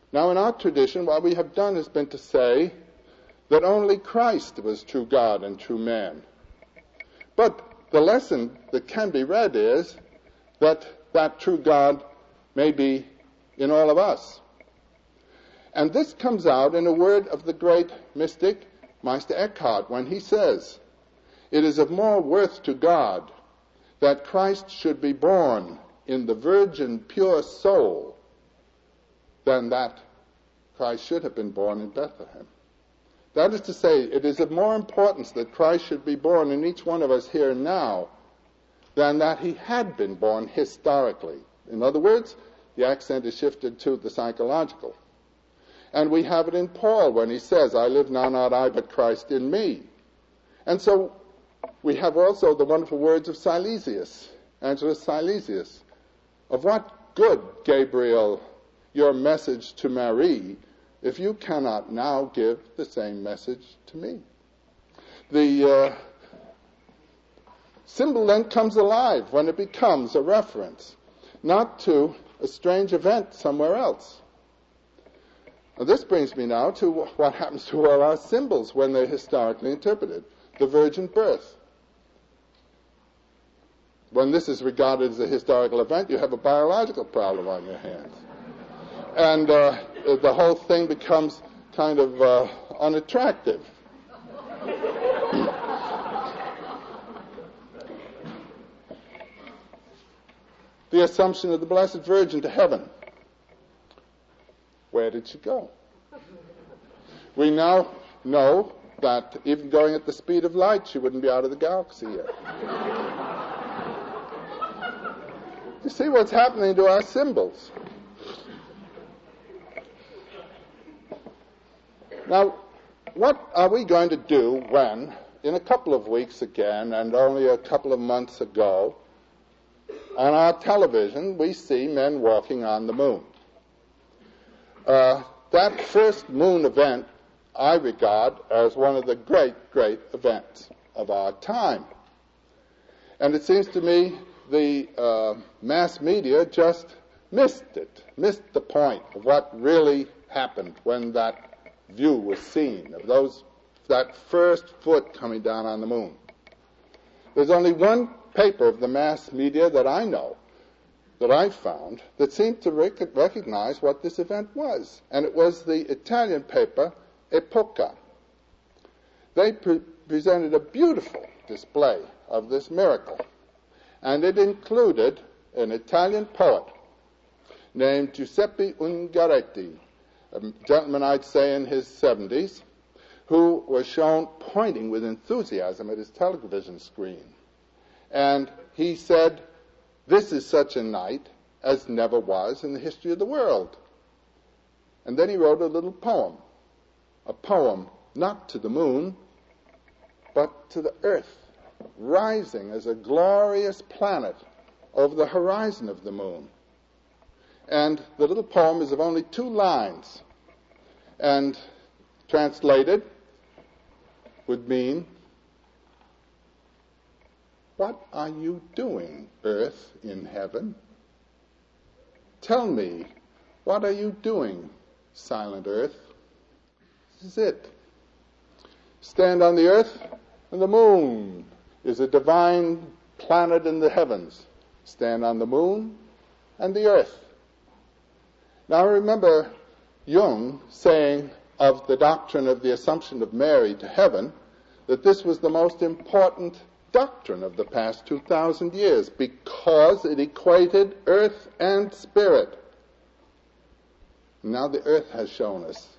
Now, in our tradition, what we have done has been to say that only Christ was true God and true man. But the lesson that can be read is that that true God may be in all of us. And this comes out in a word of the great mystic Meister Eckhart when he says, "It is of more worth to God that Christ should be born in the virgin pure soul than that Christ should have been born in Bethlehem." That is to say, it is of more importance that Christ should be born in each one of us here and now than that he had been born historically. In other words, the accent is shifted to the psychological. And we have it in Paul when he says, "I live now not I, but Christ in me." And so we have also the wonderful words of Silesius, Angelus Silesius. "Of what good, Gabriel, your message to Mary, if you cannot now give the same message to me?" The symbol then comes alive when it becomes a reference, not to a strange event somewhere else. Now, this brings me now to what happens to all our symbols when they're historically interpreted. The virgin birth. When this is regarded as a historical event, you have a biological problem on your hands. And the whole thing becomes kind of unattractive. The Assumption of the Blessed Virgin to heaven. Where did she go? We now know that even going at the speed of light, she wouldn't be out of the galaxy yet. You see what's happening to our symbols. Now, what are we going to do when, in a couple of weeks again, and only a couple of months ago, on our television, we see men walking on the moon? That first moon event I regard as one of the great, great events of our time. And it seems to me the mass media just missed the point of what really happened when that view was seen, of that first foot coming down on the moon. There's only one paper of the mass media that I know, that I found, that seemed to recognize what this event was. And it was the Italian paper Epoca. They presented a beautiful display of this miracle. And it included an Italian poet named Giuseppe Ungaretti, a gentleman I'd say in his 70s, who was shown pointing with enthusiasm at his television screen. And he said, "This is such a night as never was in the history of the world." And then he wrote a little poem, a poem not to the moon, but to the earth, rising as a glorious planet over the horizon of the moon. And the little poem is of only 2 lines, and translated would mean, "What are you doing, Earth in heaven? Tell me, what are you doing, silent Earth?" This is it. Stand on the earth, and the moon is a divine planet in the heavens. Stand on the moon and the earth. Now remember Jung saying of the doctrine of the Assumption of Mary to heaven that this was the most important doctrine of the past 2,000 years because it equated earth and spirit. Now the earth has shown us